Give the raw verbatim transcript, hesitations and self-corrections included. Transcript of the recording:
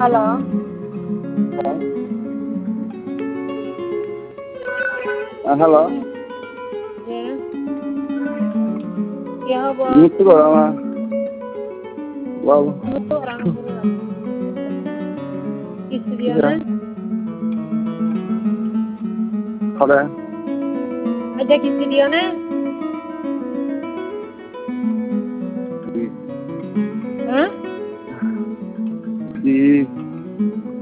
Halo? Ah, halo? Iya. Iya, apa? Gitu kok sama. Wow. Itu orang murah. Di studio Iya. mana? Halo. Ada di studio mana? Di, Hah? di